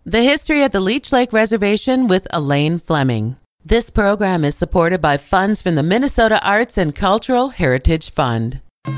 The History of the Leech Lake Reservation with Elaine Fleming. This program is supported by funds from the Minnesota Arts and Cultural Heritage Fund.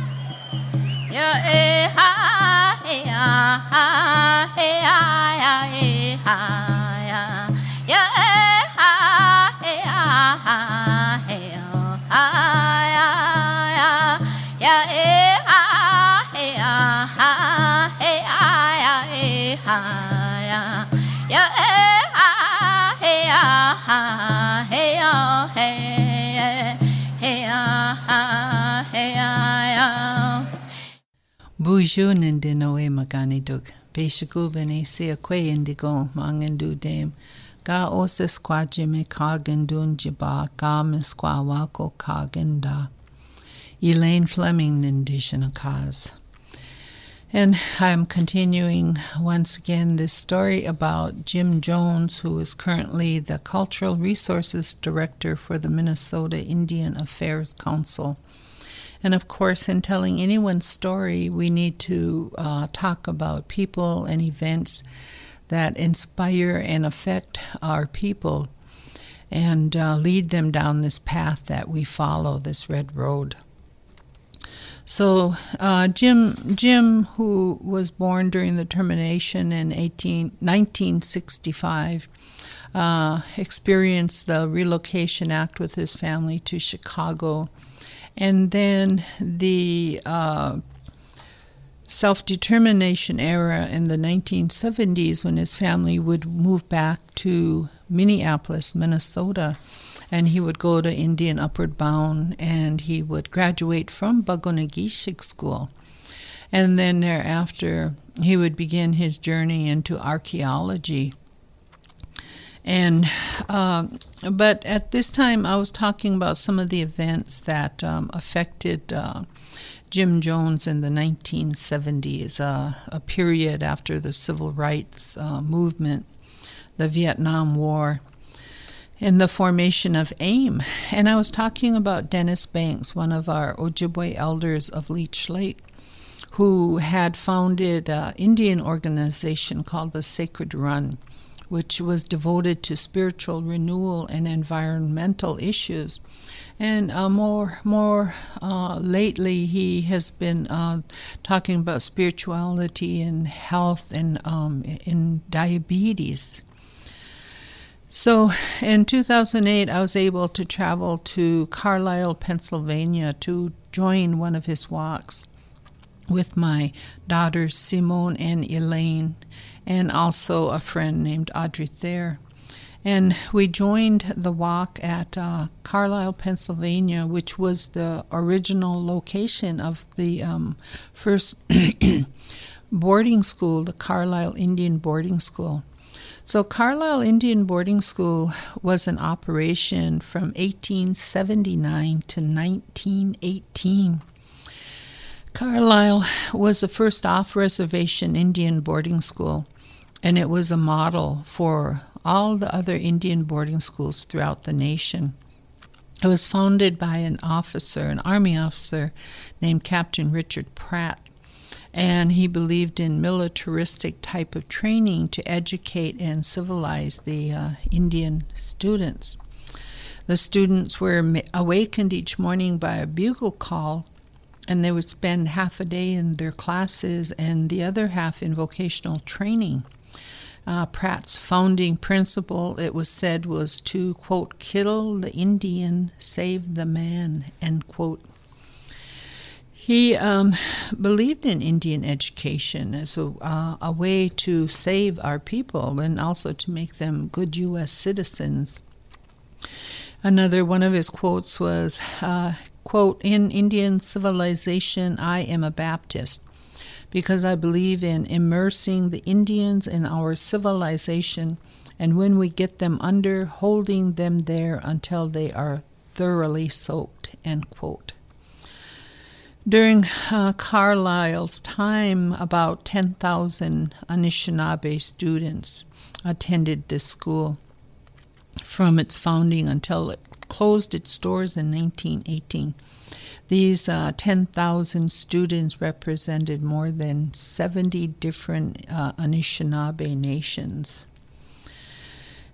Bonjour nindinoe maganiduk, Peshagu bene se que indigo mangandu dame, ga osis quadjime kagandun jiba, ga misquawako kaganda. Elaine Fleming nindishana cause. And I'm continuing once again this story about Jim Jones, who is currently the Cultural Resources Director for the Minnesota Indian Affairs Council. And of course, in telling anyone's story, we need to talk about people and events that inspire and affect our people and lead them down this path that we follow, this red road. So Jim, who was born during the termination in 1965, experienced the Relocation Act with his family to Chicago. And then the self-determination era in the 1970s, when his family would move back to Minneapolis, Minnesota, and he would go to Indian Upward Bound, and he would graduate from Bagunagishik School. And then thereafter, he would begin his journey into archaeology. And but at this time, I was talking about some of the events that affected Jim Jones in the 1970s, a period after the Civil Rights Movement, the Vietnam War, and the formation of AIM. And I was talking about Dennis Banks, one of our Ojibwe elders of Leech Lake, who had founded an Indian organization called the Sacred Run, which was devoted to spiritual renewal and environmental issues. And more lately, he has been talking about spirituality and health and in diabetes. So in 2008, I was able to travel to Carlisle, Pennsylvania to join one of his walks with my daughters Simone and Elaine, and also a friend named Audrey Thayer. And we joined the walk at Carlisle, Pennsylvania, which was the original location of the first boarding school, the Carlisle Indian Boarding School. So Carlisle Indian Boarding School was in operation from 1879 to 1918. Carlisle was the first off-reservation Indian boarding school, and it was a model for all the other Indian boarding schools throughout the nation. It was founded by an Army officer named Captain Richard Pratt, and he believed in militaristic type of training to educate and civilize the Indian students. The students were awakened each morning by a bugle call, and they would spend half a day in their classes and the other half in vocational training. Pratt's founding principle, it was said, was to, quote, kill the Indian, save the man, end quote. He believed in Indian education as a way to save our people and also to make them good U.S. citizens. Another one of his quotes was, quote, in Indian civilization, I am a Baptist, because I believe in immersing the Indians in our civilization, and when we get them under, holding them there until they are thoroughly soaked, end quote. During Carlisle's time, about 10,000 Anishinaabe students attended this school from its founding until it closed its doors in 1918. These 10,000 students represented more than 70 different Anishinaabe nations.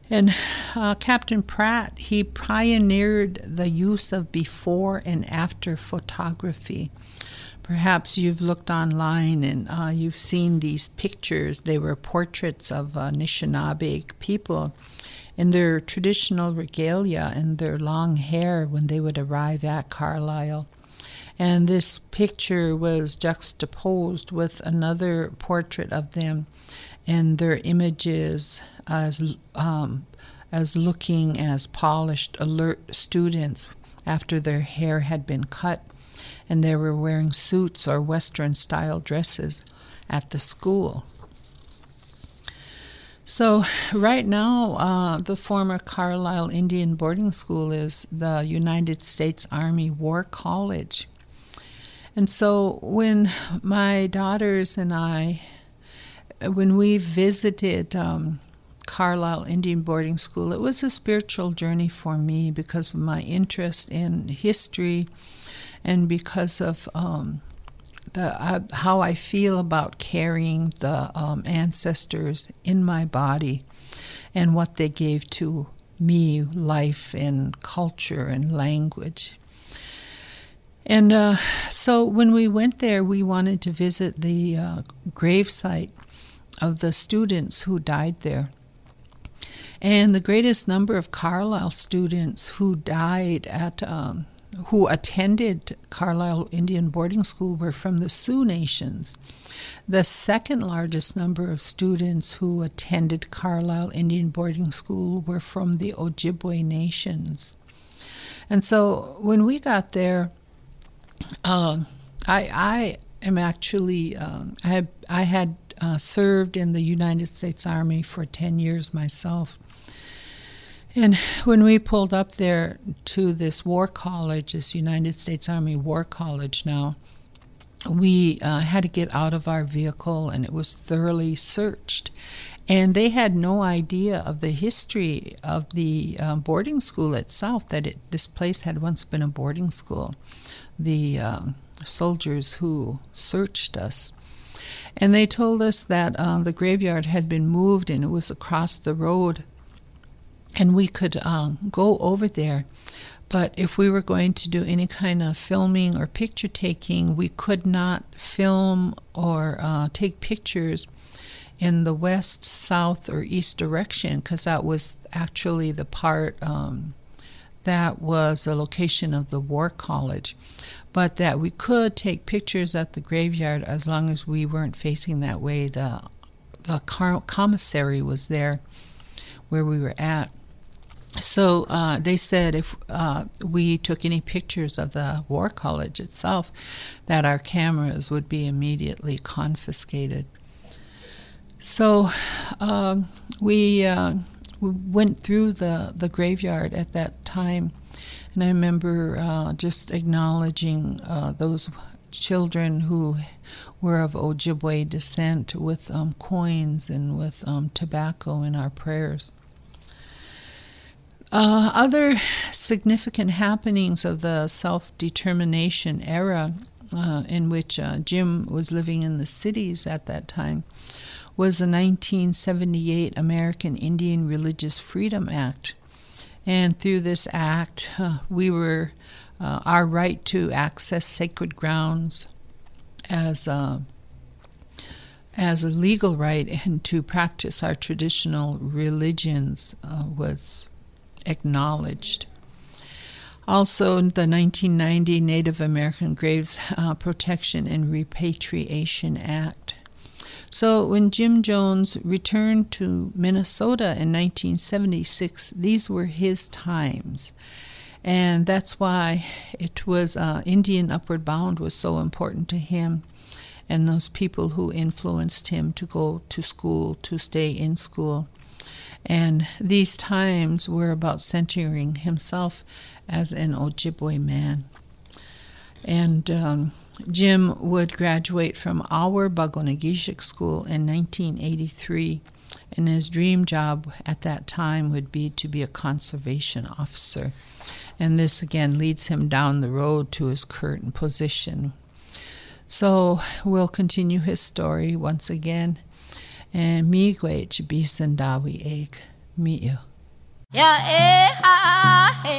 And Captain Pratt, he pioneered the use of before and after photography. Perhaps you've looked online and you've seen these pictures. They were portraits of Anishinaabe people in their traditional regalia and their long hair when they would arrive at Carlisle. And this picture was juxtaposed with another portrait of them and their images as looking as polished, alert students after their hair had been cut and they were wearing suits or Western-style dresses at the school. So right now, the former Carlisle Indian Boarding School is the United States Army War College. And so when my daughters and I, when we visited Carlisle Indian Boarding School, it was a spiritual journey for me because of my interest in history and because of how I feel about carrying the ancestors in my body and what they gave to me, life and culture and language. And so when we went there, we wanted to visit the gravesite of the students who died there. And the greatest number of Carlisle students who died who attended Carlisle Indian Boarding School were from the Sioux Nations. The second largest number of students who attended Carlisle Indian Boarding School were from the Ojibwe Nations. And so when we got there, I am actually, I had served in the United States Army for 10 years myself. And when we pulled up there to this war college, this United States Army War College now, we had to get out of our vehicle and it was thoroughly searched. And they had no idea of the history of the boarding school itself, that this place had once been a boarding school. The soldiers who searched us. And they told us that the graveyard had been moved and it was across the road. And we could go over there. But if we were going to do any kind of filming or picture taking, we could not film or take pictures in the west, south, or east direction, because that was actually the part that was the location of the War College. But that we could take pictures at the graveyard as long as we weren't facing that way. The commissary was there where we were at. So they said if we took any pictures of the War College itself, that our cameras would be immediately confiscated. So we went through the graveyard at that time, and I remember just acknowledging those children who were of Ojibwe descent with coins and with tobacco in our prayers. Other significant happenings of the self-determination era in which Jim was living in the cities at that time was the 1978 American Indian Religious Freedom Act. And through this act, our right to access sacred grounds as a legal right and to practice our traditional religions was acknowledged. Also, the 1990 Native American Graves Protection and Repatriation Act. So when Jim Jones returned to Minnesota in 1976, these were his times. And that's why it was Indian Upward Bound was so important to him and those people who influenced him to go to school, to stay in school. And these times were about centering himself as an Ojibwe man. And Jim would graduate from our Bagonagishik School in 1983, and his dream job at that time would be to be a conservation officer. And this again leads him down the road to his current position. So we'll continue his story once again. And miigwech bisandawi egg mi'u. Yeah, eh, ha,